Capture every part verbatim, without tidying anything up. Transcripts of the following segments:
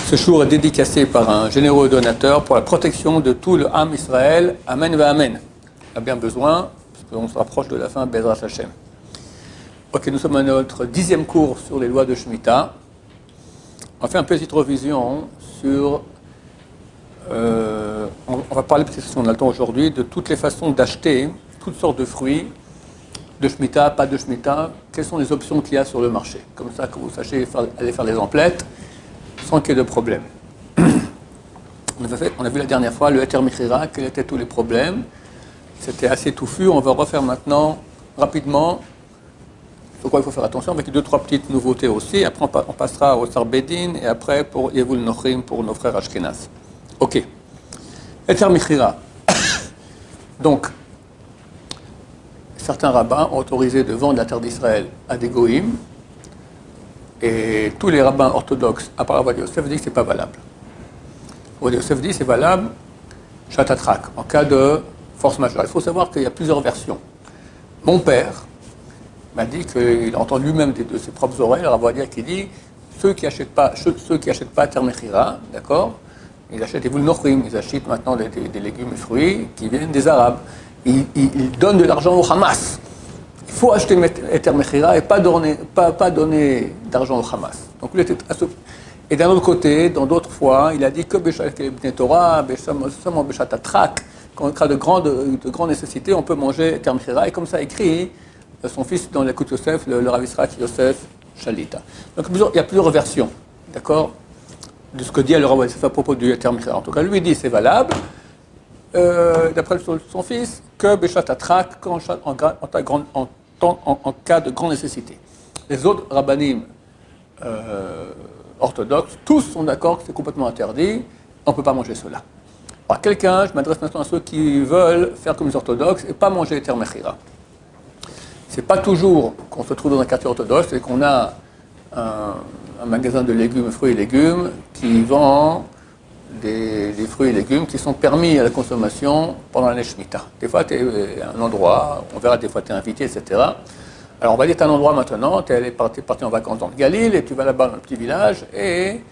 Ce jour est dédicacé par un généreux donateur pour la protection de tout le Ham Israël. Amen va Amen. On a bien besoin, parce qu'on se rapproche de la fin, Bezrat Hashem. Ok, nous sommes à notre dixième cours sur les lois de Shemitah. On fait une petite revision sur... Euh, on, on va parler, parce qu'on a le temps aujourd'hui, de toutes les façons d'acheter toutes sortes de fruits, de Shemitah, pas de Shemitah. Quelles sont les options qu'il y a sur le marché? Comme ça, que vous sachiez faire, aller faire les emplettes, sans qu'il y ait de problème. On a, fait, on a vu la dernière fois le Heter Mechira, quels étaient tous les problèmes. C'était assez touffu. On va refaire maintenant, rapidement, sur quoi il faut faire attention, avec deux, trois petites nouveautés aussi. Après, on passera au Sar Bedin, et après, pour Yevul Nochrim, pour nos frères Ashkenaz. Ok. Heter Mechira. Donc, certains rabbins ont autorisé de vendre la terre d'Israël à des goïms, et tous les rabbins orthodoxes, à part Avad Yosef, disent que ce n'est pas valable. Avad Yosef dit que c'est valable, chatatrak, en cas de force majeure. Il faut savoir qu'il y a plusieurs versions. Mon père m'a dit qu'il a entendu lui-même de ses propres oreilles, le Ravadia qui dit ceux qui n'achètent pas, ceux qui achètent pas Heter Mechira, d'accord, ils achètent des Yevul Nochrim, ils achètent maintenant des, des, des légumes et fruits qui viennent des Arabes. Ils, ils, ils donnent de l'argent au Hamas. Il faut acheter Heter Mechira et pas donner, pas, pas donner d'argent au Hamas. Donc, lui était et d'un autre côté, dans d'autres fois, il a dit que B'Shat Torah, seulement B'Shat Atrak, qu'en cas de grande, de grande nécessité, on peut manger Heter Mechira. Et comme ça écrit son fils dans l'Écoute Yosef, le, le Rav Yitzhak Yosef Shalita. Donc il y a plusieurs versions, d'accord, de ce que dit le Rav Yosef à propos du Heter Mechira. En tout cas, lui dit c'est valable, euh, d'après son fils, que B'Shat Atrak, en, en, en, en, en, en cas de grande nécessité. Les autres rabbanim euh, orthodoxes, tous sont d'accord que c'est complètement interdit, on ne peut pas manger cela. Alors quelqu'un, je m'adresse maintenant à ceux qui veulent faire comme les orthodoxes et pas manger Heter Mechira. C'est pas toujours qu'on se trouve dans un quartier orthodoxe et qu'on a un, un magasin de légumes, fruits et légumes qui vend des, des fruits et légumes qui sont permis à la consommation pendant l'année Shemitah. Des fois, tu es à un endroit, on verra des fois tu es invité, et cetera. Alors on va dire tu es à un endroit maintenant, tu es parti, parti en vacances dans le Galil et tu vas là-bas dans un petit village et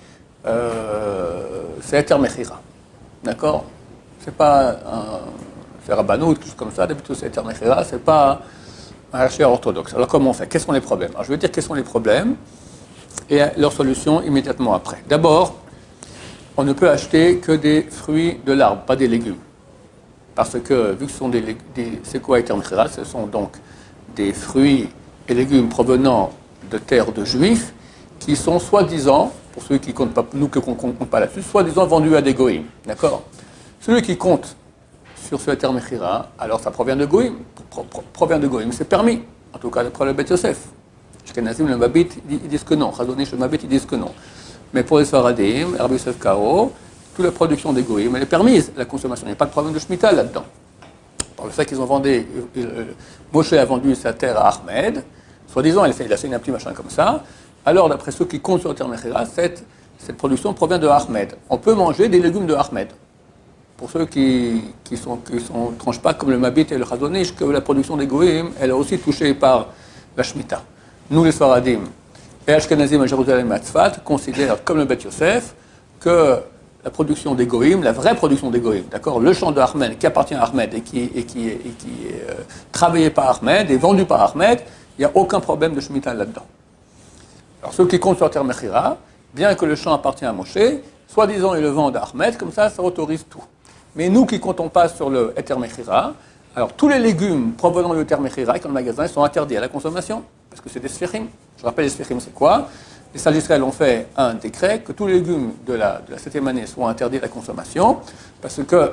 euh, c'est Heter Mechira. D'accord? C'est pas un... c'est rabbanout, tout comme ça, d'habitude c'est Heter Mechira, c'est pas un archère orthodoxe. Alors comment on fait? Quels sont les problèmes? Alors je vais dire quels sont les problèmes et leur solution immédiatement après. D'abord, on ne peut acheter que des fruits de l'arbre, pas des légumes. Parce que, vu que ce sont des... des c'est quoi Heter Mechira? Ce sont donc des fruits et légumes provenant de terres de juifs qui sont soi-disant, pour ceux qui comptent pas, nous qui ne comptons pas là-dessus, soi-disant vendus à des goïms. D'accord? Celui qui compte sur ce Heter Mechira, alors ça provient de goïm, pro, pro, provient de goïm, c'est permis. En tout cas, d'après le Beth Yosef. Ashkenazim, le Mabit, ils disent que non. Chazonish, le Mabit, ils disent que non. Mais pour les Sfaradim, Rabbi Yosef Karo, toute la production des goïm, elle est permise, la consommation. Il n'y a pas de problème de Shemitah là-dedans. Par le fait qu'ils ont vendu, euh, Moshe a vendu sa terre à Ahmed, soi-disant, il a fait, il a fait une appli machin comme ça. Alors, d'après ceux qui comptent sur Heter Mechira, cette, cette production provient de Ahmed. On peut manger des légumes de Ahmed. Pour ceux qui qui sont qui sont tranchent pas comme le Mabit et le Chazonish, que la production des goïm, elle est aussi touchée par la Shemitah. Nous, les Sfaradim et Ashkenazim à Jérusalem et à Tzfat, considèrent, comme le Beth Yosef, que la production des goïm, la vraie production des goïm, d'accord, le champ de Ahmed qui appartient à Ahmed et qui, et qui, et qui est euh, travaillé par Ahmed et vendu par Ahmed, il n'y a aucun problème de Shemitah là-dedans. Alors ceux qui comptent sur Heter Mechira, bien que le champ appartient à Moshe, soi-disant ils le vendent à Ahmed, comme ça, ça autorise tout. Mais nous qui ne comptons pas sur le Heter Mechira, alors tous les légumes provenant du Heter Mechira dans le magasin ils sont interdits à la consommation, parce que c'est des sphérimes. Je rappelle, les sphérimes, c'est quoi? Les sages d'Israël ont fait un décret que tous les légumes de la, de la septième année soient interdits à la consommation, parce que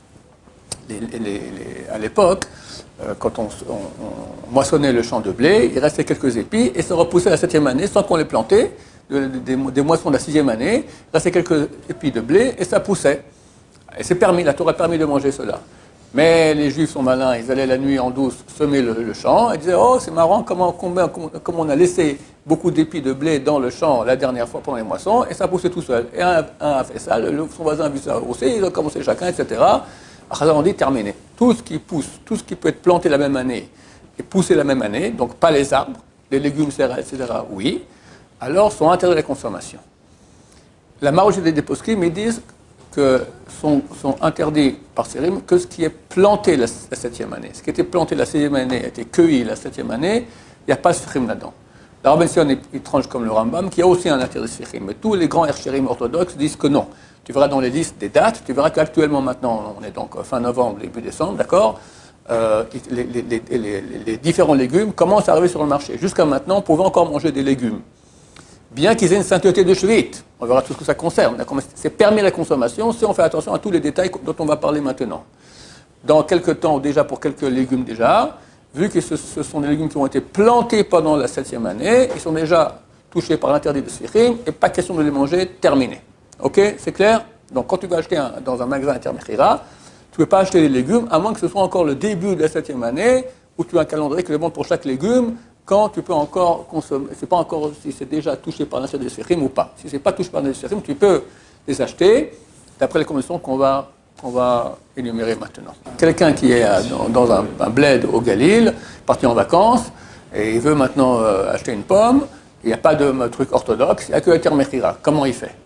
les, les, les, à l'époque, euh, quand on, on, on moissonnait le champ de blé, il restait quelques épis et ça repoussait la septième année sans qu'on les plantait. De, de, des, des moissons de la sixième année, il restait quelques épis de blé et ça poussait. Et c'est permis, la Torah a permis de manger cela. Mais les Juifs sont malins, ils allaient la nuit en douce semer le, le champ et disaient « Oh, c'est marrant, comment, comment, comment on a laissé beaucoup d'épis de blé dans le champ la dernière fois pendant les moissons, et ça poussait tout seul. » Et un, un a fait ça, le, son voisin a vu ça aussi, ils ont commencé chacun, et cetera. Alors on dit « Terminé. Tout ce qui pousse, tout ce qui peut être planté la même année et poussé la même année, donc pas les arbres, les légumes, et cetera, oui, alors sont interdits à la consommation. » la majorité des poskim, ils disent que sont, sont interdits par Sérim que ce qui est planté la, la septième année. Ce qui était planté la sixième année a été cueilli la septième année, il n'y a pas de Sérim là-dedans. La Rabban Sion est étrange comme le Rambam, qui a aussi un interdit Sérim. Mais tous les grands Herchérim orthodoxes disent que non. Tu verras dans les listes des dates, tu verras qu'actuellement maintenant, on est donc fin novembre, début décembre, d'accord, euh, les, les, les, les, les différents légumes commencent à arriver sur le marché. Jusqu'à maintenant, on pouvait encore manger des légumes. Bien qu'ils aient une sainteté de Shvit, on verra tout ce que ça concerne. C'est permis la consommation si on fait attention à tous les détails dont on va parler maintenant. Dans quelques temps, déjà pour quelques légumes déjà, vu que ce, ce sont des légumes qui ont été plantés pendant la septième année, ils sont déjà touchés par l'interdit de Sfirim, et pas question de les manger, terminé. Ok, c'est clair? Donc quand tu vas acheter un, dans un magasin intermédiaire, tu ne peux pas acheter les légumes, à moins que ce soit encore le début de la septième année, où tu as un calendrier qui est bon pour chaque légume, quand tu peux encore consommer, c'est pas encore si c'est déjà touché par l'interdit de Sfirim ou pas. Si c'est pas touché par l'interdit de Sfirim, tu peux les acheter, d'après les conditions qu'on va, qu'on va énumérer maintenant. Quelqu'un qui est dans, dans un, un bled au Galil, parti en vacances, et il veut maintenant euh, acheter une pomme, il n'y a pas de truc orthodoxe, il n'y a que la termechira. Comment il fait?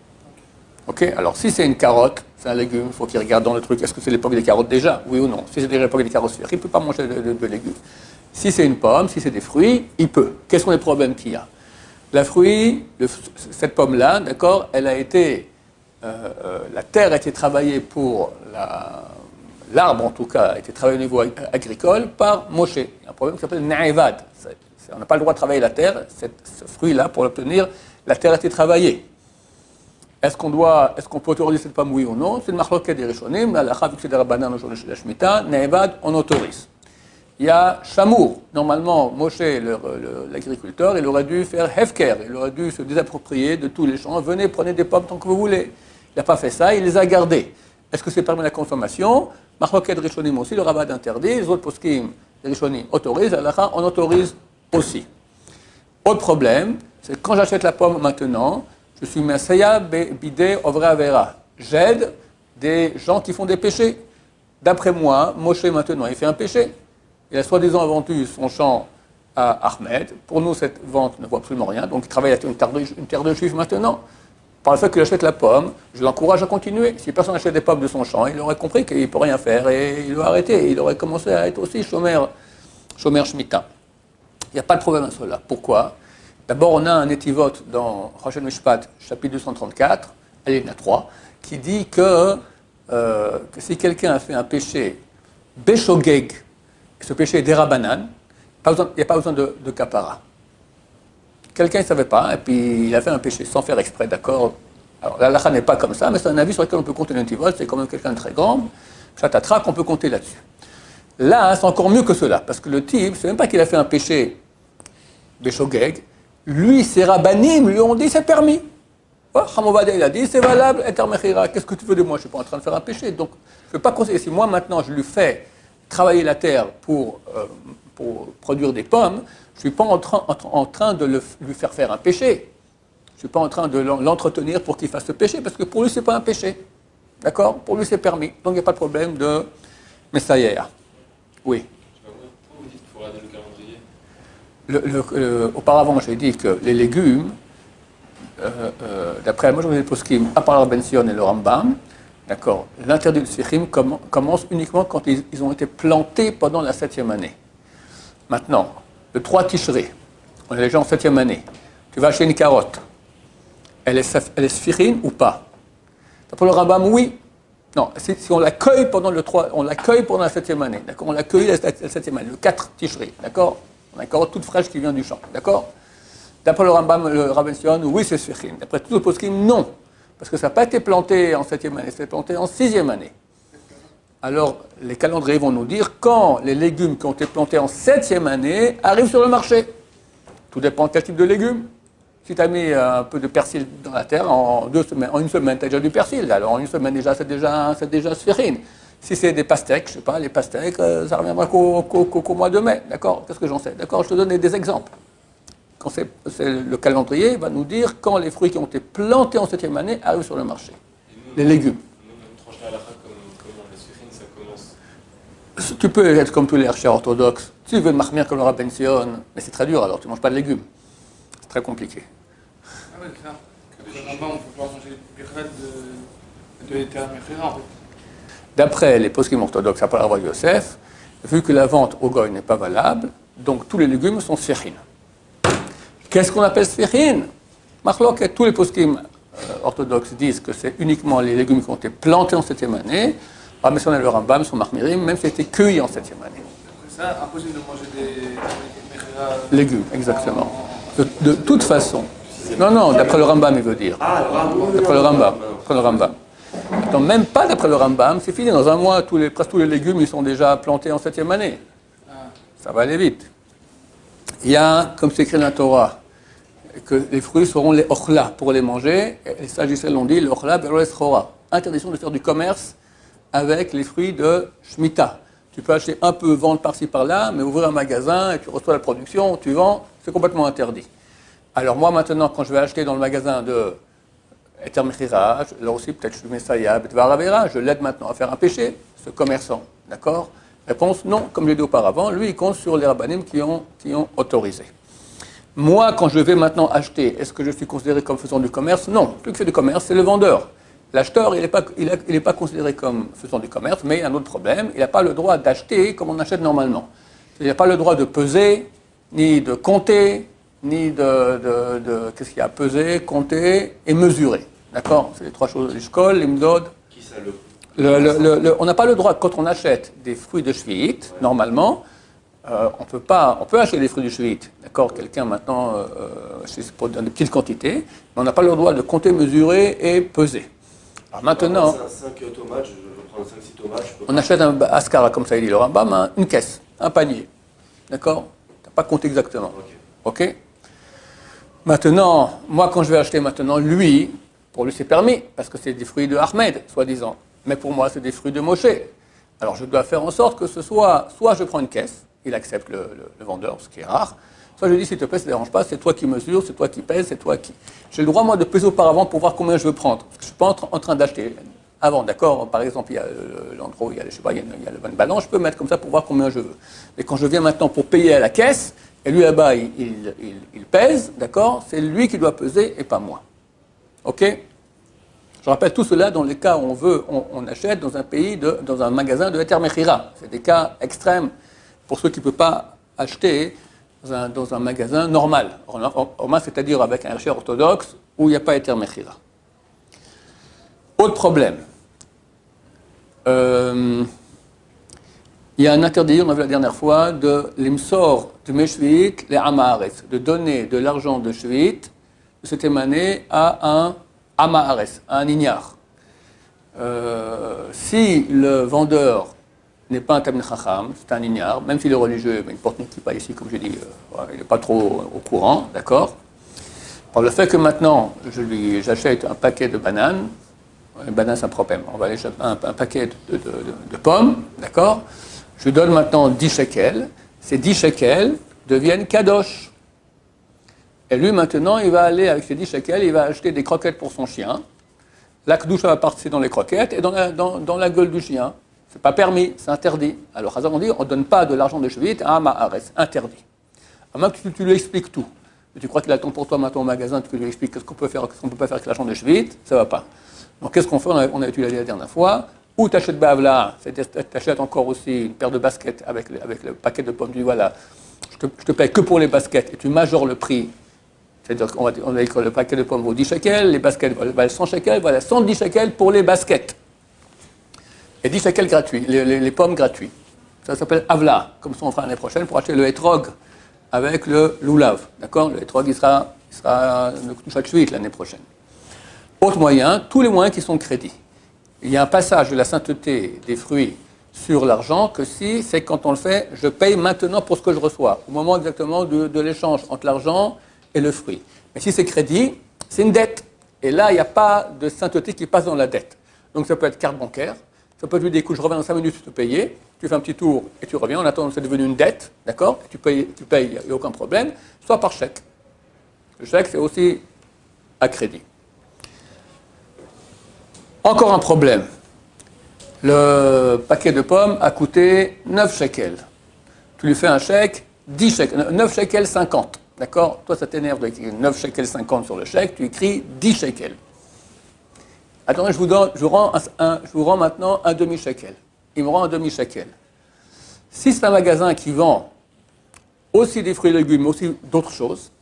Ok, alors si c'est une carotte, c'est un légume, il faut qu'il regarde dans le truc, est-ce que c'est l'époque des carottes déjà? Oui ou non? Si c'est l'époque des carottes, il ne peut pas manger de, de, de légumes. Si c'est une pomme, si c'est des fruits, il peut. Quels sont les problèmes qu'il y a? La fruit, le, cette pomme-là, d'accord, elle a été, euh, euh, la terre a été travaillée pour, la, l'arbre en tout cas, a été travaillé au niveau agricole par Moshe. Il y a un problème qui s'appelle Naevad. On n'a pas le droit de travailler la terre, cette, ce fruit-là, pour l'obtenir, la terre a été travaillée. Est-ce qu'on doit, est-ce qu'on peut autoriser cette pomme, oui ou non? C'est une marloquette des Rishonim, la lacha, vu que c'est des rabbanan aujourd'hui chez la Shemitah, Naevad, on autorise. Il y a Chamour. Normalement, Moshe, le, le, l'agriculteur, il aurait dû faire Hefker, il aurait dû se désapproprier de tous les champs. Venez, prenez des pommes tant que vous voulez. Il n'a pas fait ça, il les a gardées. Est-ce que c'est permis la consommation? Marloquet de Rishonim aussi, le rabbin interdit, les autres poskim, les Rishonim autorisent, la lacha, on autorise aussi. Autre problème, c'est que quand j'achète la pomme maintenant, je suis Messiah Bidé Ovre Avera. J'aide des gens qui font des péchés. D'après moi, Moshe maintenant, il fait un péché. Il a soi-disant vendu son champ à Ahmed. Pour nous, cette vente ne vaut absolument rien. Donc, il travaille à une terre de, une terre de juifs maintenant. Par le fait qu'il achète la pomme, je l'encourage à continuer. Si personne n'achète des pommes de son champ, il aurait compris qu'il ne peut rien faire et il doit arrêter. Il aurait commencé à être aussi chômeur, chômeur Shemitah. Il n'y a pas de problème à cela. Pourquoi? D'abord, on a un étivot dans Rosh Mishpat, chapitre deux cent trente-quatre, alinéa trois, qui dit que, euh, que si quelqu'un a fait un péché béchogeg, ce péché est dérabanan, il n'y a pas besoin de, de kapara. Quelqu'un ne savait pas, et puis il a fait un péché sans faire exprès, d'accord? Alors, la halakha n'est pas comme ça, mais c'est un avis sur lequel on peut compter l'étivot, c'est quand même quelqu'un de très grand, chatatrak, on peut compter là-dessus. Là, c'est encore mieux que cela, parce que le type, c'est même pas qu'il a fait un péché béchogeg, lui, ses rabbanim lui ont dit c'est permis. Oh, Hamovada, il a dit c'est valable, etermechira. Qu'est-ce que tu veux de moi? Je ne suis pas en train de faire un péché. Donc, je ne peux pas conseiller. Si moi, maintenant, je lui fais travailler la terre pour, euh, pour produire des pommes, je ne suis pas en train, en, en train de le, lui faire faire un péché. Je ne suis pas en train de l'entretenir pour qu'il fasse ce péché, parce que pour lui, ce n'est pas un péché. D'accord? Pour lui, c'est permis. Donc, il n'y a pas de problème de Messaïa. Oui. Le, le, le, auparavant, j'ai dit que les légumes, euh, euh, d'après moi, je vous ai poskim, à part la Ben Sion et le Rambam, d'accord, l'interdit de Sfirim com- commence uniquement quand ils, ils ont été plantés pendant la septième année. Maintenant, le trois Tishri, on est déjà en septième année, tu vas acheter une carotte, elle est, elle est Sfirim ou pas? D'après le Rambam, oui. Non, si, si on l'accueille pendant le trois, on l'accueille pendant la septième année, d'accord, on l'accueille la, la septième année, le quatre Tishri, d'accord? On a une carotte toute fraîche qui vient du champ, d'accord? D'après le Rambam, le Rabban Sion, oui, c'est Sfirim. D'après tous les poskim, non. Parce que ça n'a pas été planté en septième année, c'est planté en sixième année. Alors, les calendriers vont nous dire quand les légumes qui ont été plantés en septième année arrivent sur le marché. Tout dépend de quel type de légumes. Si tu as mis un peu de persil dans la terre, en, deux semaines, en une semaine, tu as déjà du persil. Alors, en une semaine, déjà, c'est déjà, c'est déjà Sfirim. Si c'est des pastèques, je ne sais pas, les pastèques, euh, ça reviendra qu'au, qu'au, qu'au mois de mai, d'accord? Qu'est-ce que j'en sais? D'accord, je te donne des exemples. Quand c'est, c'est le calendrier va nous dire quand les fruits qui ont été plantés en septième année arrivent sur le marché. Nous, les légumes. Nous, trancher à la fin, comme, comment les Sfirim, ça commence? Tu peux être comme tous les archers orthodoxes. Tu veux marmire comme le Rabban Sion, mais c'est très dur alors, tu ne manges pas de légumes. C'est très compliqué. Ah ouais, c'est ça. Que le Rambam, on ne peut pas manger crainte de, de l'éternel en fait. D'après les poskim orthodoxes après Rav Yosef, vu que la vente au goy n'est pas valable, donc tous les légumes sont sfirines. Qu'est-ce qu'on appelle sfirines? Marloc et tous les poskim euh, orthodoxes disent que c'est uniquement les légumes qui ont été plantés en septième année. Rabbi Yosef et le Rambam sont marmirim, même si c'était cueilli en septième année. C'est impossible de manger des mechira légumes, exactement. De, de toute façon. Non, non, d'après le Rambam, il veut dire. Ah, le Rambam. D'après le Rambam. D'après le Rambam. Attends, même pas d'après le Rambam, c'est fini. Dans un mois, tous les, presque tous les légumes, ils sont déjà plantés en septième année. Ça va aller vite. Il y a, comme c'est écrit dans la Torah, que les fruits seront les ochla pour les manger. Et les sages Israël l'ont dit, le ochla beroles chora. Interdiction de faire du commerce avec les fruits de Shemitah. Tu peux acheter un peu, vendre par-ci, par-là, mais ouvrir un magasin et tu reçois la production, tu vends, c'est complètement interdit. Alors moi, maintenant, quand je vais acheter dans le magasin de Eter Mechira, là aussi, peut-être je mets ça, il y a Betvar Avera, je l'aide maintenant à faire un péché, ce commerçant. D'accord? Réponse, non, comme je l'ai dit auparavant, lui, il compte sur les rabbanim qui ont, qui ont autorisé. Moi, quand je vais maintenant acheter, est-ce que je suis considéré comme faisant du commerce? Non, celui qui fait du commerce, c'est le vendeur. L'acheteur, il n'est pas, il a, il est pas considéré comme faisant du commerce, mais il y a un autre problème, il n'a pas le droit d'acheter comme on achète normalement. Il n'a pas le droit de peser, ni de compter, ni de, de, de qu'est-ce qu'il y a, peser, compter et mesurer. D'accord? C'est les trois choses, l'ishkol, l'imdod. Qui ça le... Le, le, le, le, on n'a pas le droit, quand on achète des fruits de shvi'it, ouais. Normalement, euh, on peut pas, on peut acheter des fruits de shvi'it, d'accord? Quelqu'un maintenant, euh, c'est pour dans des petites quantités, mais on n'a pas le droit de compter, mesurer et peser. Alors maintenant, cinq tomates, je veux prendre cinq six tomates. Je peux on achète un ascara, comme ça il dit le Rambam, hein, une caisse, un panier, d'accord? Tu n'as pas compté exactement, ok? Ok. Maintenant, moi quand je vais acheter maintenant, lui, pour lui c'est permis, parce que c'est des fruits de Ahmed, soi-disant. Mais pour moi, c'est des fruits de Moshe. Alors, je dois faire en sorte que ce soit, soit je prends une caisse, il accepte le, le, le vendeur, ce qui est rare, soit je lui dis, s'il te plaît, ça ne dérange pas, c'est toi qui mesures, c'est toi qui pèses, c'est toi qui... J'ai le droit, moi, de peser auparavant pour voir combien je veux prendre. Parce que je ne suis pas en, en train d'acheter avant, d'accord? Par exemple, il y a l'endroit où il y a, je sais pas, il y a, il y a le bonne balance, je peux mettre comme ça pour voir combien je veux. Mais quand je viens maintenant pour payer à la caisse, et lui là-bas, il, il, il, il pèse, d'accord? C'est lui qui doit peser et pas moi. OK? Je rappelle tout cela dans les cas où on veut, on, on achète dans un pays, de, dans un magasin de Eter Mechira. C'est des cas extrêmes pour ceux qui ne peuvent pas acheter dans un, dans un magasin normal. C'est-à-dire avec un marché orthodoxe où il n'y a pas Eter Mechira. Autre problème. Euh, il y a un interdit, on a vu la dernière fois, de l'imsor de Meshvit, les Amaharetz, de donner de l'argent de Shvit de cette année à un Amaharetz, à un ignare. Euh, si le vendeur n'est pas un Tamil Chacham, c'est un ignare, même s'il est religieux, mais il porte une kippa ici, comme je dis, euh, il n'est pas trop au courant, d'accord? Alors le fait que maintenant, je lui, j'achète un paquet de bananes, une banane c'est un problème, on va aller chercher un, un paquet de, de, de, de pommes, d'accord? Je lui donne maintenant dix shekels, ces dix shekels deviennent kadosh. Et lui, maintenant, il va aller, avec ses dix shekels, il va acheter des croquettes pour son chien. La kedusha va partir dans les croquettes et dans la, dans, dans la gueule du chien. Ce n'est pas permis, c'est interdit. Alors, Hazar, on dit, on ne donne pas de l'argent de Shvit à un Maharetz, interdit. À moins que tu, tu lui expliques tout. Mais tu crois qu'il attend pour toi maintenant au magasin, tu lui expliques qu'est-ce qu'on peut faire, qu'est-ce qu'on ne peut pas faire avec l'argent de Shvit, ça ne va pas. Donc, qu'est-ce qu'on fait? On a, on a étudié la dernière fois. Ou tu achètes Bavla, c'est-à-dire tu achètes encore aussi une paire de baskets avec le, avec le paquet de pommes. Tu dis, voilà, je te, je te paye que pour les baskets et tu majores le prix. C'est-à-dire qu'on va, on va dire que le paquet de pommes vaut dix shekels, les baskets valent cent shekels, voilà, cent dix shekels pour les baskets. Et dix shekels gratuits, les, les, les pommes gratuits. Ça s'appelle Avla, comme ça on fera l'année prochaine pour acheter le Etrog avec le Lulav. D'accord? Le Etrog, il sera, il sera le Kdushat Shvit l'année prochaine. Autre moyen, tous les moyens qui sont crédits. Il y a un passage de la sainteté des fruits sur l'argent que si c'est quand on le fait, je paye maintenant pour ce que je reçois, au moment exactement de, de l'échange entre l'argent et le fruit. Mais si c'est crédit, c'est une dette. Et là, il n'y a pas de sainteté qui passe dans la dette. Donc ça peut être carte bancaire, ça peut être des coups, je reviens dans cinq minutes, tu te payes, tu fais un petit tour et tu reviens, en attendant c'est devenu une dette, d'accord? Tu payes, tu payes, il n'y a aucun problème, soit par chèque. Le chèque, c'est aussi à crédit. Encore un problème. Le paquet de pommes a coûté neuf shekels. Tu lui fais un chèque, dix shekels, neuf shekels cinquante. D'accord? Toi, ça t'énerve d'écrire neuf shekels cinquante sur le chèque, tu écris dix shekels. Attendez, je vous, donne, je, vous rends un, un, je vous rends maintenant un demi-shekel. Il me rend un demi-shekel. Si c'est un magasin qui vend aussi des fruits et légumes, mais aussi d'autres choses,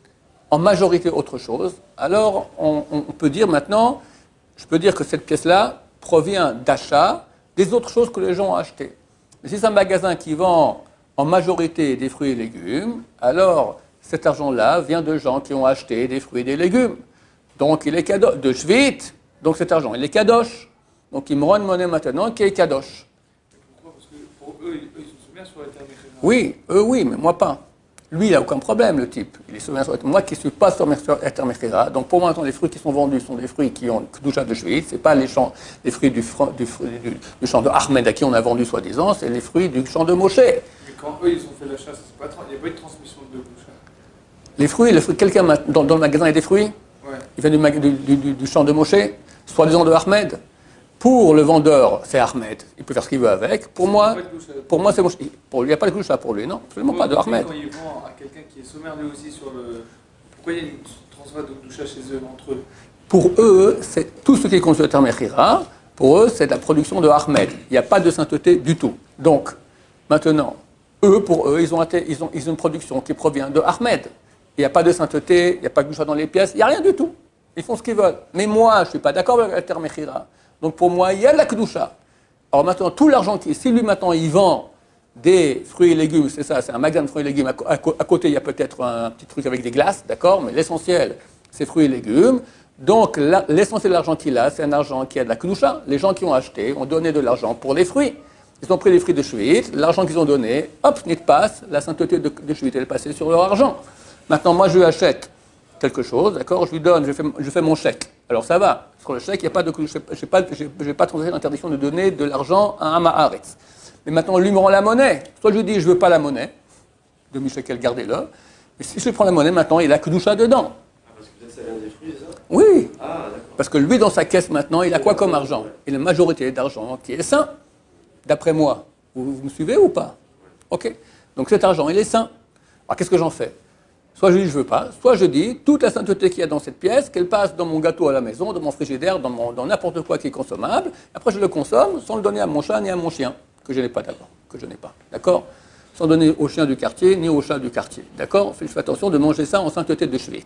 en majorité autre chose, alors on, on peut dire maintenant, je peux dire que cette pièce-là provient d'achats des autres choses que les gens ont achetées. Mais si c'est un magasin qui vend en majorité des fruits et légumes, alors cet argent-là vient de gens qui ont acheté des fruits et des légumes. Donc il est kadosh, de Shvit, donc cet argent, il est kadosh. Donc il me rend une monnaie maintenant qui est kadosh. Pourquoi? Parce que pour eux, ils, ils sont soumis sur la terre Mechira. Oui, eux oui, mais moi pas. Lui, il n'a aucun problème, le type. Il est soumis sur moi qui ne suis pas sur la terre Mechira. Donc pour moi, les fruits qui sont vendus sont des fruits qui ont Kedusha de Shvit. Ce n'est pas les, champs, les fruits du, du, du, du champ de Ahmed à qui on a vendu soi-disant, c'est les fruits du champ de Moshe. Mais quand eux, ils ont fait l'achat, il n'y a pas eu de transmission de bouche. Les fruits, les fruits quelqu'un dans, dans le magasin a des fruits. Ouais. Il vient du, du, du, du champ de Moshe, soi-disant de Ahmed. Pour le vendeur, c'est Ahmed. Il peut faire ce qu'il veut avec. Pour moi, pour moi, c'est Moshe. Pour lui, il n'y a pas de Kedusha pour lui, non, absolument pas de Ahmed. Quand ils vendent à quelqu'un qui est sommaire lui aussi sur le. Pourquoi il y a une transfert de Kedusha chez eux, entre eux? Pour eux, c'est tout ce qui est conçu à Mechira. Pour eux, c'est de la production de Ahmed. Il n'y a pas de sainteté du tout. Donc, maintenant, eux, pour eux, ils ont, ils ont, ils ont une production qui provient de Ahmed. Il n'y a pas de sainteté, il n'y a pas de Kedusha dans les pièces, il n'y a rien du tout. Ils font ce qu'ils veulent. Mais moi, je ne suis pas d'accord avec la terre Mechira. Donc pour moi, il y a de la Kedusha. Alors maintenant, tout l'argent qui... Si lui, maintenant, il vend des fruits et légumes, c'est ça, c'est un magasin de fruits et légumes. À, à, à côté, il y a peut-être un petit truc avec des glaces, d'accord? Mais l'essentiel, c'est fruits et légumes. Donc l'essentiel de l'argent qu'il a, c'est un argent qui a de la Kedusha. Les gens qui ont acheté ont donné de l'argent pour les fruits. Ils ont pris les fruits de Shvit, l'argent qu'ils ont donné, hop, nid passe, la sainteté de, de Shvit, elle est passée sur leur argent. Maintenant, moi, je lui achète quelque chose, d'accord? Je lui donne, je fais, je fais mon chèque. Alors ça va. Sur le chèque, il n'y a pas de, je n'ai pas, j'ai pas transgressé l'interdiction de donner de l'argent à un Ma'aretz. Mais maintenant, lui me rend la monnaie. Soit je lui dis, je ne veux pas la monnaie, demi-shekel, gardez-le. Et si je prends la monnaie, maintenant, il a Kedusha dedans. Ah, parce que peut-être ça vient des fruits, ça? Oui. Ah, d'accord. Parce que lui, dans sa caisse, maintenant, il a quoi comme argent? Il a une majorité d'argent qui est sain, d'après moi. Vous, vous me suivez ou pas? Ok. Donc cet argent, il est sain. Alors qu'est-ce que j'en fais? Soit je dis je veux pas, soit je dis toute la sainteté qu'il y a dans cette pièce, qu'elle passe dans mon gâteau à la maison, dans mon frigidaire, dans, mon, dans n'importe quoi qui est consommable. Après je le consomme sans le donner à mon chat ni à mon chien, que je n'ai pas d'abord, que je n'ai pas, d'accord? Sans donner au chien du quartier ni au chat du quartier, d'accord? Je fais attention de manger ça en sainteté de Shvit.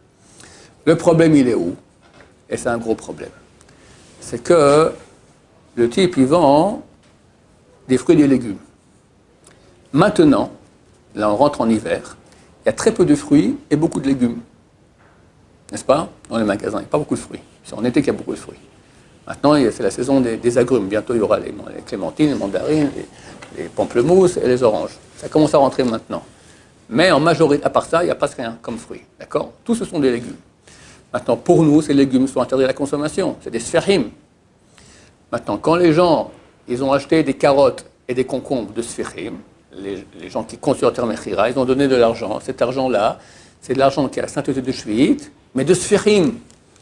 Le problème il est où? Et c'est un gros problème. C'est que le type il vend des fruits et des légumes. Maintenant, là on rentre en hiver. Il y a très peu de fruits et beaucoup de légumes. N'est-ce pas? Dans les magasins, il n'y a pas beaucoup de fruits. C'est en été qu'il y a beaucoup de fruits. Maintenant, c'est la saison des, des agrumes. Bientôt, il y aura les, les clémentines, les mandarines, les, les pamplemousses et les oranges. Ça commence à rentrer maintenant. Mais en majorité, à part ça, il n'y a pas rien comme fruits. D'accord? Tout ce sont des légumes. Maintenant, pour nous, ces légumes sont interdits à la consommation. C'est des sphérим. Maintenant, quand les gens, ils ont acheté des carottes et des concombres de sphérim, Les, les gens qui comptent sur la terre Mechira, ils ont donné de l'argent. Cet argent-là, c'est de l'argent qui a la sainteté de Shvit, mais de Sphérim.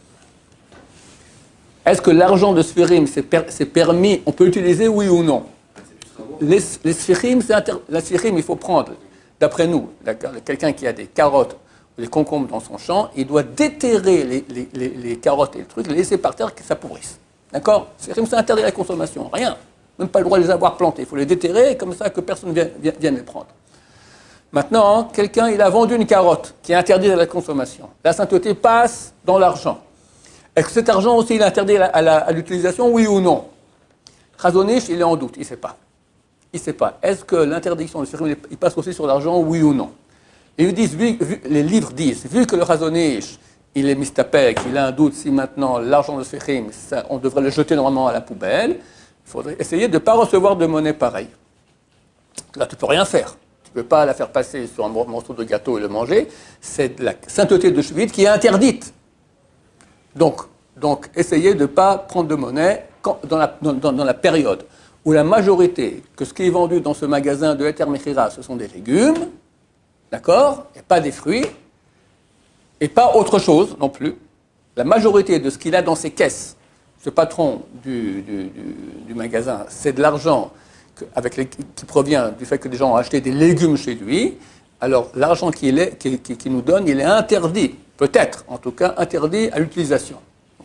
Est-ce que l'argent de Sphérim, c'est, per, c'est permis, on peut l'utiliser, oui ou non? Les, les Sphérim, c'est inter, la Sphérim, il faut prendre, d'après nous, quelqu'un qui a des carottes ou des concombres dans son champ, il doit déterrer les, les, les, les carottes et les trucs, les laisser par terre, que ça pourrisse. D'accord? Sphérim, c'est interdit à la consommation, rien. Même pas le droit de les avoir plantés. Il faut les déterrer comme ça que personne ne vienne, vienne les prendre. Maintenant, quelqu'un, il a vendu une carotte qui est interdite à la consommation. La sainteté passe dans l'argent. Est-ce que cet argent aussi, il est interdit à, la, à l'utilisation, oui ou non? Chazonish, il est en doute, il ne sait pas. Il ne sait pas. Est-ce que l'interdiction de Sphérim, il passe aussi sur l'argent, oui ou non? Et ils disent, vu, vu, les livres disent, vu que le Chazonish, il est mistapek, il a un doute si maintenant l'argent de Sphérim, ça, on devrait le jeter normalement à la poubelle, il faudrait essayer de ne pas recevoir de monnaie pareille. Là, tu ne peux rien faire. Tu ne peux pas la faire passer sur un morceau de gâteau et le manger. C'est de la sainteté de Shvit qui est interdite. Donc, donc essayez de ne pas prendre de monnaie quand, dans, la, dans, dans, dans la période où la majorité, que ce qui est vendu dans ce magasin de Heter Mechira, ce sont des légumes, d'accord, et pas des fruits, et pas autre chose non plus. La majorité de ce qu'il a dans ses caisses, ce patron du, du, du, du magasin, c'est de l'argent que, avec les, qui provient du fait que des gens ont acheté des légumes chez lui. Alors l'argent qu'il, est, qu'il, qu'il nous donne, il est interdit, peut-être en tout cas interdit à l'utilisation. Donc,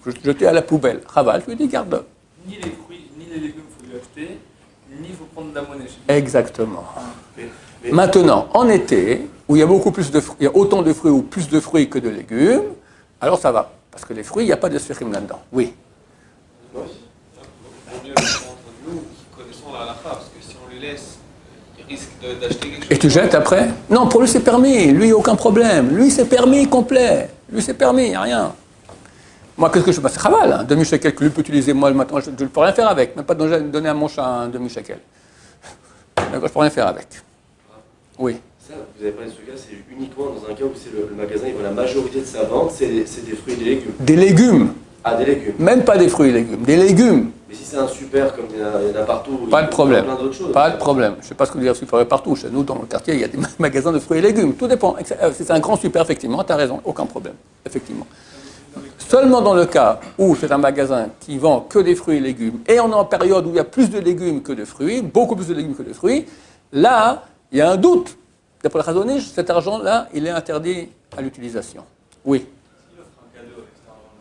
jeter à la poubelle. Chaval, je lui dis garde. Ni les fruits, ni les légumes, il faut lui acheter, ni il faut prendre de la monnaie chez lui. Exactement. Mais- mais- Maintenant, en été, où il y a beaucoup plus de fruits, il y a autant de fruits ou plus de fruits que de légumes, alors ça va. Parce que les fruits, il n'y a pas de sphérime là-dedans. Oui. Oui. Vaut mieux le prendre entre nous qui connaissons la halakha, parce que si on les laisse, ils risquent de- d'acheter quelque chose. Et tu jettes après? Non, pour lui c'est permis. Lui, aucun problème. Lui, c'est permis complet. Lui, c'est permis, il n'y a rien. Moi, qu'est-ce que je fais? C'est chaval, un demi-shekel que lui peut utiliser. Moi, le matin, je ne peux rien faire avec. Même pas donner donner à mon chat un demi-shekel. D'accord, je ne peux rien faire avec. Oui. Ça, vous avez parlé de ce cas, c'est uniquement dans un cas où c'est le, le magasin, il vend la majorité de sa vente, c'est c'est des fruits et des légumes. Des légumes. Ah, des légumes. Même pas des fruits et légumes. Des légumes. Mais si c'est un super, comme il y en a, il y en a partout, Pas il de y a problème. plein d'autres choses. Pas de problème. Je ne sais pas ce que vous dire super partout. Chez nous, dans le quartier, il y a des magasins de fruits et légumes. Tout dépend. Si c'est un grand super, effectivement, tu as raison. Aucun problème. Effectivement. Seulement dans le cas où c'est un magasin qui vend que des fruits et légumes, et on est en période où il y a plus de légumes que de fruits, beaucoup plus de légumes que de fruits, là, il y a un doute. D'après le raisonnage, cet argent-là, il est interdit à l'utilisation. Oui. S'il offre un cadeau avec cet argent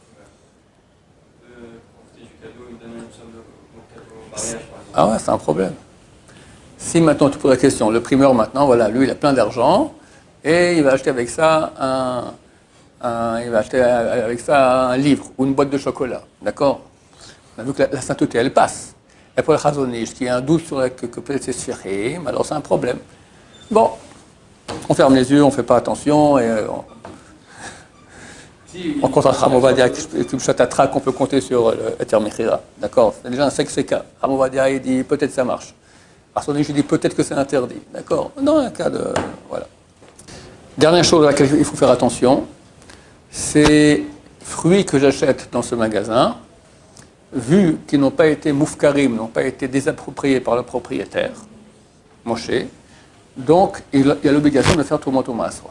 de, de profiter du cadeau, il donne une somme de de cadeau au mariage, par exemple. Ah ouais, c'est un problème. Si maintenant tu poses la question, le primeur maintenant, voilà, lui il a plein d'argent et il va acheter avec ça un, un- il va acheter avec ça un livre ou une boîte de chocolat, d'accord? On a vu que la, la sainteté elle passe. Et pour le chazonnish, qui a un doute sur la, que, que peut-être c'est sphérique, alors c'est un problème. Bon, on ferme les yeux, on ne fait pas attention et euh, on, Si, on compte un Ramovadia et tout le chatatrak, on peut compter sur le Eter Mechira. D'accord? C'est déjà un sexe cas. Ramovadia, il dit peut-être ça marche. Arsonish, il dit peut-être que c'est interdit. D'accord? Dans un cas de. Voilà. Dernière chose à laquelle il faut faire attention, ces fruits que j'achète dans ce magasin, vu qu'ils n'ont pas été moufkarim, n'ont pas été désappropriés par le propriétaire, Moshe, donc il y a l'obligation de faire Toumot Maasrot.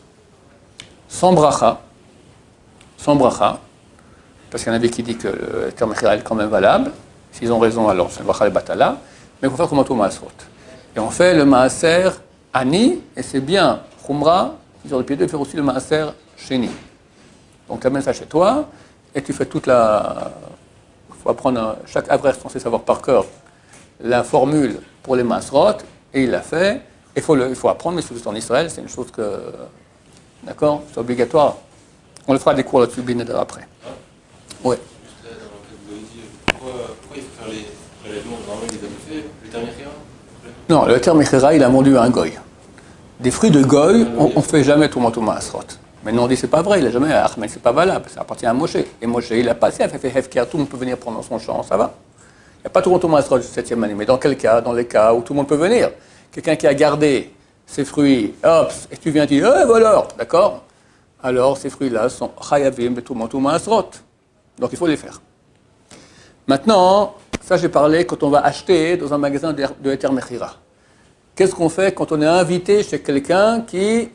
Sans bracha, sans bracha, parce qu'il y en avait qui dit que le terme Mechira est quand même valable. S'ils ont raison, alors c'est le bracha et batala. Mais il faut faire Toumot Maasrot. Et on fait le Maaser Ani, et c'est bien Khumra, sur le pied de faire aussi le Maaser Sheni. Donc tu amènes ça chez toi, et tu fais toute la. Il faut apprendre, chaque avraire est censé savoir par cœur la formule pour les Maasrot, et il l'a fait. Il faut, le, il faut apprendre, mais surtout en Israël, c'est une chose que. D'accord? C'est obligatoire. On le fera des cours là-dessus, bien après. Oui. Juste là, dans le cas que vous avez dit, pourquoi, pourquoi il faut faire les prélèvements? Normalement, il les avait fait, le terme Mechira? Non, le terme Mechira, il a vendu à un goy. Des fruits de goy, on ne fait jamais tout manteau Maasrot. Maintenant, on dit c'est pas vrai, il n'a jamais Ahmed, c'est pas valable, ça appartient à Moshe. Et Moshe, il a passé, il a fait Hefker, tout le monde peut venir prendre son champ, ça va. Il n'y a pas tout manteau Maasrot de septième année, mais dans quel cas? Dans les cas où tout le monde peut venir. Quelqu'un qui a gardé ses fruits, hop, et tu viens, tu dis, eh, voilà, d'accord? Alors, ces fruits-là sont Chayavim, tout manteau Maasrot. Donc, il faut les faire. Maintenant, ça, j'ai parlé quand on va acheter dans un magasin de de Eter Mechira. Qu'est-ce qu'on fait quand on est invité chez quelqu'un qui,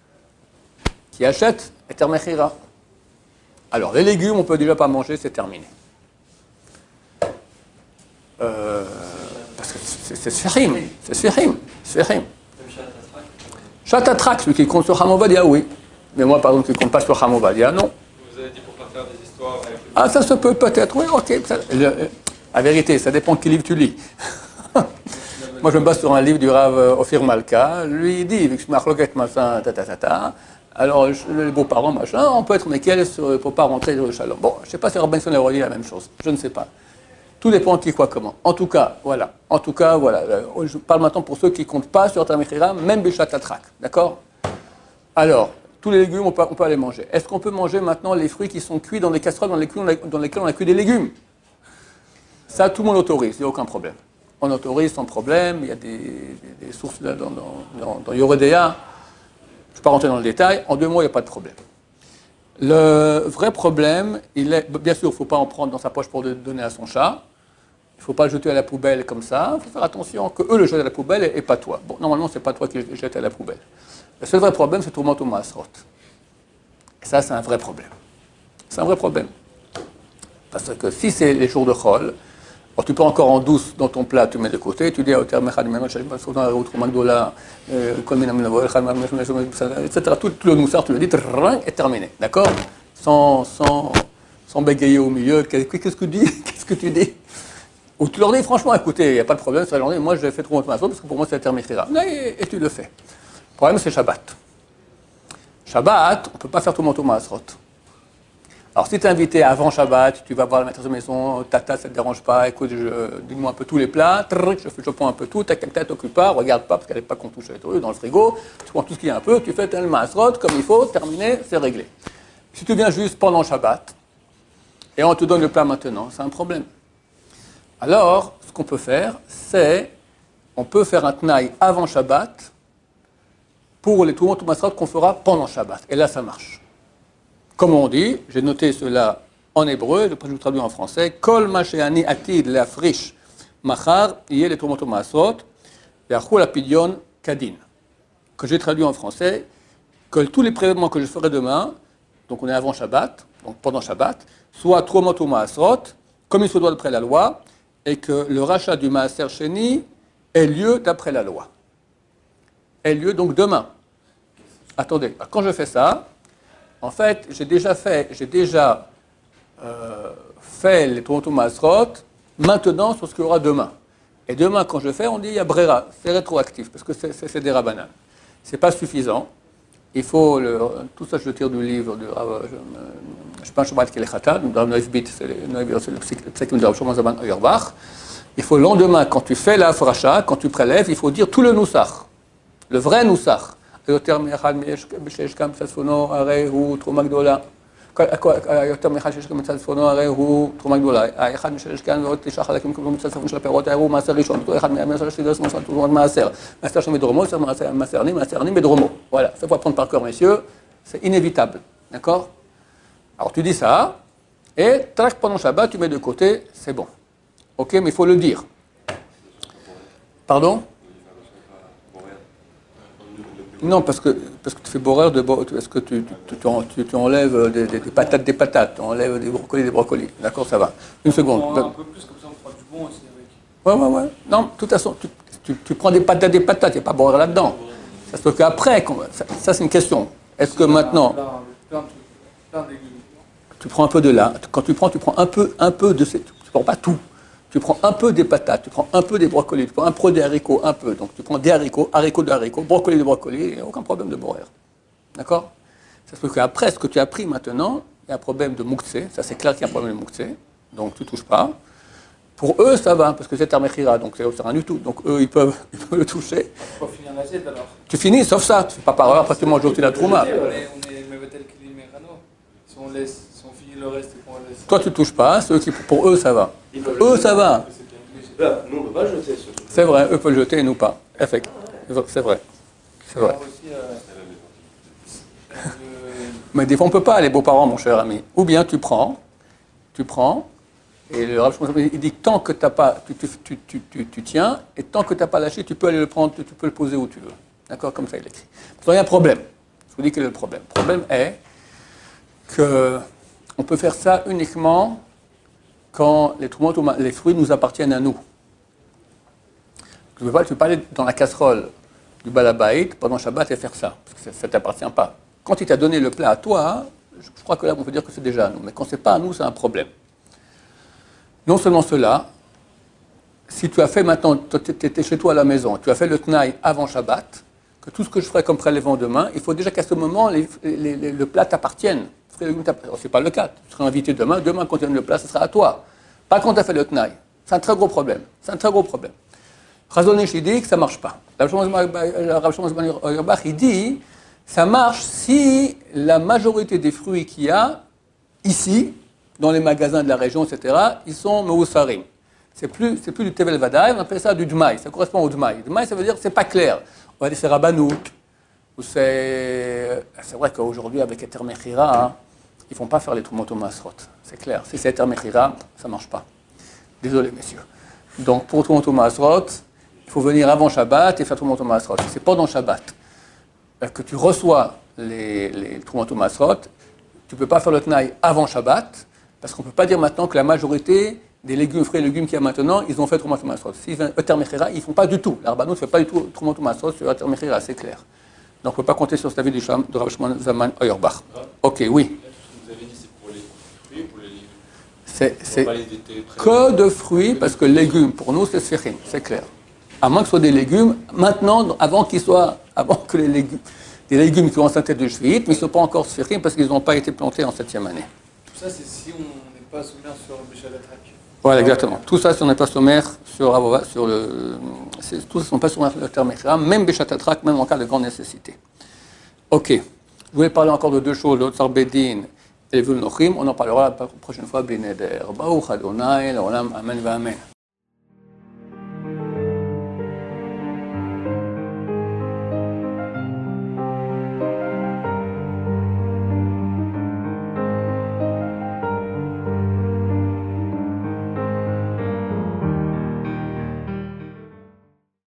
qui achète Eter Mechira? Alors, les légumes, on ne peut déjà pas manger, c'est terminé. Euh, parce que c'est c'est Sférim, c'est Sférim, Sférim. Chatatrak, celui qui compte sur Hamovadia, oui. Mais moi, par exemple, qui ne compte pas sur Hamovadia, non. Vous avez dit pour pas faire des histoires avec le... Ah, ça se peut peut-être, oui, ok. Ça, le, la vérité, ça dépend de quel livre tu lis. Moi, je me base sur un livre du Rav Ophir Malka. Lui, il dit, vu que je marloquette, machin, ta, ta, ta, ta, alors je, les beaux-parents, machin, on peut être lesquels pour ne pas rentrer dans le shalom. Bon, je ne sais pas si Robinson a relié la même chose. Je ne sais pas. Tout dépend de qui, quoi, comment. En tout cas, voilà. En tout cas, voilà. Je parle maintenant pour ceux qui ne comptent pas sur Tamechira, même Béchat Tatrak. D'accord? Alors, tous les légumes, on peut, on peut les manger. Est-ce qu'on peut manger maintenant les fruits qui sont cuits dans des casseroles dans lesquelles on a, dans lesquelles on a cuit des légumes? Ça, tout le monde autorise, il n'y a aucun problème. On autorise sans problème, il y a des, des, des sources là, dans, dans, dans, dans Yoredea. Je ne vais pas rentrer dans le détail. En deux mots, il n'y a pas de problème. Le vrai problème, il est, bien sûr, il ne faut pas en prendre dans sa poche pour le donner à son chat. Il ne faut pas le jeter à la poubelle comme ça. Il faut faire attention que eux le jettent à la poubelle et, et pas toi. Bon, normalement, ce n'est pas toi qui le jettes à la poubelle. Le seul vrai problème, c'est Tourment au Maasrot. Et ça, c'est un vrai problème. C'est un vrai problème. Parce que si c'est les jours de Chol, alors tu peux encore en douce dans ton plat, tu mets de côté, tu dis à hauteur Mechad, et cetera. Tout, tout le moussard, tu le dis, et terminé. D'accord? Sans, sans, sans bégayer au milieu. Qu'est-ce que tu dis? Qu'est-ce que tu dis? Ou tu leur dis franchement, écoutez, il n'y a pas de problème, sur la journée, moi je fais trop Masrot parce que pour moi c'est la termechira. Et, et tu le fais. Le problème c'est Shabbat. Shabbat, on ne peut pas faire tout mon Masrot. Alors si tu es invité avant Shabbat, tu vas voir la maîtresse de maison, tata, ça ne te dérange pas, écoute, dis-moi un peu tous les plats, trrr, je, je prends un peu tout, tac, tac, tac, t'occupe pas, regarde pas, parce qu'elle n'est pas qu'on touche les trucs dans le frigo, tu prends tout ce qu'il y a un peu, tu fais tel Masrot comme il faut, terminé, c'est réglé. Si tu viens juste pendant Shabbat, et on te donne le plat maintenant, c'est un problème. Alors, ce qu'on peut faire, c'est, on peut faire un tnaï avant Shabbat pour les Trumot Masrot qu'on fera pendant Shabbat. Et là, ça marche. Comme on dit, j'ai noté cela en hébreu, et après je vous traduis en français, Kol masheani atid leafrish machar yé les Trumot Masrot yachou la pidyon kadin. Que j'ai traduit en français, que tous les prélèvements que je ferai demain, donc on est avant Shabbat, donc pendant Shabbat, soient Trumot Masrot, comme il se doit d'après la loi, et que le rachat du Maaser Sheni ait lieu d'après la loi. Ait lieu donc demain. Attendez, quand je fais ça, en fait, j'ai déjà fait, j'ai déjà euh, fait les Trumot Masrot maintenant sur ce qu'il y aura demain. Et demain, quand je fais, on dit il y a Brera, c'est rétroactif, parce que c'est, c'est, c'est des Rabbanan. C'est pas suffisant. Il faut, le, tout ça je le tire du livre de Rav, je pense que c'est le Khatat, de Rav Noïf Bit, c'est le psychiatre de Rav Shlomo Zalman Auerbach. Il faut le lendemain, quand tu fais la fracha, quand tu prélèves, il faut dire tout le noussach, le vrai noussach. יותר מאחד שיש גם מצד צפונו, הרי הוא תרומה גדולה. יותר מאחד שיש גם מצד צפונו, הרי הוא תרומה גדולה. האחד שיש כאן ועוד תשעה חלקים כמו מצד צפון של הפירות, הרי הוא מעשר ראשון. אותו אחד מהמעשר שלי, זה תרומת מעשר. מעשר שמדרומו, זה מעשר עני, מעשר עני מדרומו. Voilà, ça faut apprendre par cœur, messieurs. C'est inévitable. D'accord? Alors tu dis ça, et trac pendant Shabbat, tu mets de côté, c'est bon. Ok, mais il faut le dire. Pardon? Non, parce que, parce que tu fais borer de parce que tu, tu, tu, tu, tu enlèves des, des, des patates des patates, tu enlèves des brocolis des brocolis. D'accord, ça va. Une seconde. On un peu plus, comme ça on fera du bon aussi avec. Ouais, ouais, ouais. Non, de toute façon, tu, tu, tu prends des patates des patates, il n'y a pas borer là-dedans. Ça se peut qu'après, ça, ça c'est une question. Est-ce que maintenant. Plein, plein, plein de légumes. Tu prends un peu de là. Quand tu prends, tu prends un peu, un peu de ces. Tu ne prends pas tout. Tu prends un peu des patates, tu prends un peu des brocolis, tu prends un peu des haricots, un peu. Donc tu prends des haricots, haricots de haricots, brocolis de brocolis, il n'y a aucun problème de borer. D'accord? Ça se peut qu'après ce que tu as pris maintenant, il y a un problème de mouktsé. Ça c'est clair qu'il y a un problème de mouktsé. Donc tu ne touches pas. Pour eux, ça va, parce que c'est termechira, donc c'est rien du tout. Donc eux, ils peuvent, ils peuvent le toucher. Il faut finir l'assiette alors. Tu finis, sauf ça. Tu ne fais pas par heure, après tu manges aussi la trouma. On est, on est Mevetel Kili Merano. Si on laisse, si on finit le reste et qu'on laisse. Toi, tu ne touches pas. Ceux qui, pour eux, ça va. Eux, ça va. Là, nous, on ne peut pas le jeter ce truc. C'est vrai, eux peuvent le jeter et nous pas. Effectivement. C'est vrai. C'est vrai. Aussi, euh, euh, Mais des fois, on ne peut pas, les beaux-parents, mon cher ami. Ou bien tu prends, tu prends, et le Rav Shlomo il dit que tant que t'as pas, tu, tu, tu, tu, tu, tu tiens, et tant que tu n'as pas lâché, tu peux aller le prendre, tu, tu peux le poser où tu veux. D'accord? Comme ça, il écrit. Il y a un problème. Je vous dis quel est le problème. Le problème est qu'on peut faire ça uniquement quand les, les fruits nous appartiennent à nous. Tu ne peux, peux pas aller dans la casserole du balabait pendant Shabbat et faire ça, parce que ça ne t'appartient pas. Quand il t'a donné le plat à toi, je crois que là, on peut dire que c'est déjà à nous. Mais quand ce n'est pas à nous, c'est un problème. Non seulement cela, si tu as fait maintenant, tu étais chez toi à la maison, tu as fait le tnaï avant Shabbat, que tout ce que je ferai comme prélèvement demain, il faut déjà qu'à ce moment, les, les, les, le plat t'appartienne. Ce n'est pas le cas. Tu seras invité demain, demain, quand tu donnes le plat, ce sera à toi. Pas quand tu as fait le tnaï. C'est un très gros problème. C'est un très gros problème. Chazon Ish, il dit que ça ne marche pas. Rav Shlomo Zalman Auerbach, il dit ça marche si la majorité des fruits qu'il y a ici, dans les magasins de la région, et cetera, ils sont meussarim. C'est plus, c'est plus du tevel vadaï, on appelle ça du dmaï. Ça correspond au dmaï. Dmaï, ça veut dire que c'est pas clair. On va dire c'est rabanout, ou c'est. C'est vrai qu'aujourd'hui, avec Eter Mechira, hein, ils ne font pas faire les Trumot Masrot. C'est clair. Si c'est Eter Mechira, ça ne marche pas. Désolé, messieurs. Donc, pour Trumot Masrot, il faut venir avant Shabbat et faire Trumot Masrot. Si c'est pendant Shabbat que tu reçois les, les Trumot Masrot, tu ne peux pas faire le Tnaï avant Shabbat, parce qu'on ne peut pas dire maintenant que la majorité des légumes, fruits et légumes qu'il y a maintenant, ils ont fait Trumot Masrot. Si Eter Mechira, ils ne font pas du tout. L'Arbanou ne fait pas du tout Trumot Masrot sur Eter Mechira, c'est clair. Donc on ne peut pas compter sur cet avis du Rav Shlomo Zalman Auerbach. Ok, oui. Vous avez dit c'est pour les fruits ou pour les légumes? C'est, c'est pas les éviter très- que de fruits, parce que légumes, pour nous, c'est sfirim, c'est clair. À moins que ce soit des légumes, maintenant, avant qu'ils soient, avant que les légumes, des légumes qui ont un tête de shvi'it, mais ils ne sont pas encore sfirim parce qu'ils n'ont pas été plantés en septième année. Tout ça, c'est si on n'est pas sommaire sur Béchal Atrak. Voilà, exactement. Tout ça, si on n'est pas sommaire sur, Avova- sur le. c'est- Tout ça, sont pas sur le terme Echra, même Béchat Atrak, même en cas de grande nécessité. Ok. Je voulais parler encore de deux choses, le Tsar Bedin et le Vul Nochim. On en parlera la prochaine fois, Beneder. Baruch Adonai, l'Olam, Amen, Amen.